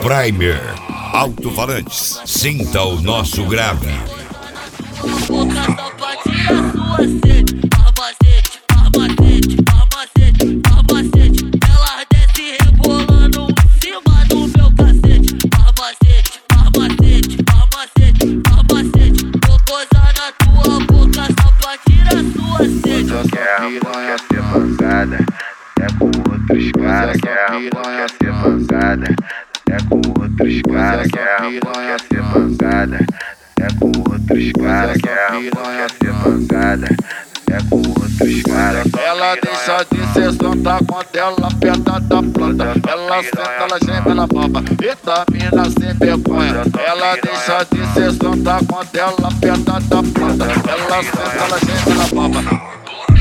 Primer Alto-Falantes. Sinta o nosso grave. Boca só pra tirar sua sede. Farmacete, farmacete, farmacete, farmacete. Ela desce rebolando em cima do meu cacete. Farmacete, farmacete, farmacete, farmacete. Vou gozar na tua boca só pra tirar sua sede. Quer ser mancada, é com outros caras. Quer ser mancada, é com outros caras. Quer ser mancada, é com outros caras. Quer ser mancada, é com outros caras. Ela deixa de ser sonda quando ela aperta da planta. Ela senta, ela geme, ela baba. Eita mina sem vergonha. Ela deixa de ser sonda quando ela aperta da planta. Ela senta, ela geme, ela baba.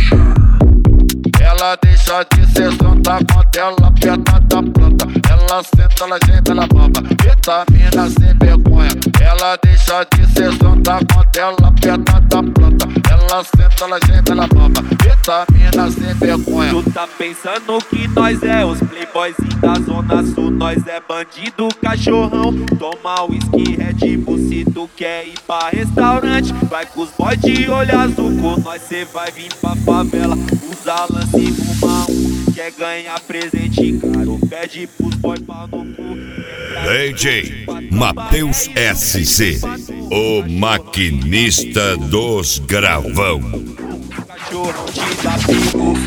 Ela deixa de ser sonda quando ela aperta da planta. Ela senta, ela geme, ela baba. Eita mina sem vergonha. Ela deixa de ser sonda quando ela aperta da planta. Ela senta, ela geme, ela baba. Eita mina sem vergonha. Tu tá pensando que nós é os playboyzinhos da Zona Sul. Nós é bandido, cachorrão. Toma whisky, Red Bull. Se tu quer ir pra restaurante, vai com os boys de olho azul. Com nós cê vai vir pra favela. Usa lance e fuma um. Quer ganhar presente caro, pede pros boys pau no cu. DJ Matheus SC, o maquinista dos gravão. Cachorrão te dá perigo.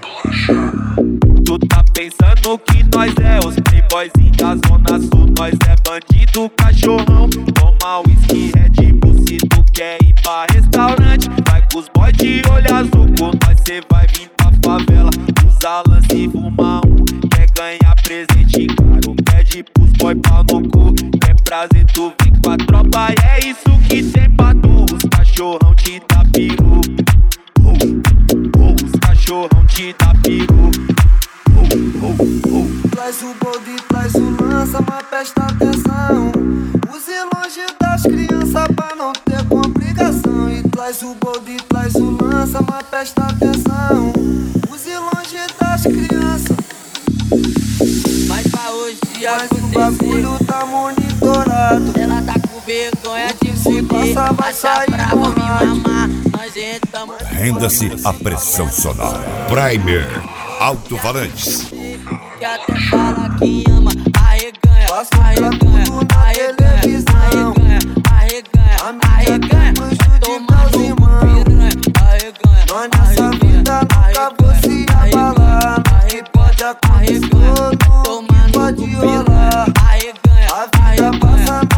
Tu tá pensando que nós é os playboyzinhos da Zona Sul. Nós é bandido, cachorrão. Toma whisky, Red Bull. Se tu quer ir pra restaurante, vai com os boys de olho azul. Com nós cê vai vir pra favela. Usa lance e fuma um. Quer ganhar presente caro, pede pros boys pau no cu. Quer prazer, tu vem com a tropa. E é isso que tem pra tu. Os cachorrão te dá peru. Os cachorrão te dá peru. Traz o bode, traz o lança, mas presta atenção. Use longe das crianças pra não ter complicação. E traz o bode, traz o lança, mas presta atenção. Use longe das crianças. Mas pra hoje Mas o bagulho tá monitorado. ela tá com vergonha de Se fuder. passar vai sair Pra me borrado. mamar, nós entramos. Renda-se à pressão sonora. Primer Alto-Falantes. Que até fala que ama, arreganha, Passa pra arreganha, tudo na arreganha, televisão. arreganha, A arreganha, minha arreganha. tem manjo de Toma meus no irmãos. piranha, arreganha, Nós nessa arreganha, vida nunca vou se abalar. Que pode acontecer, arreganha, tudo toma no pode piranha, rolar. arreganha, A vida passa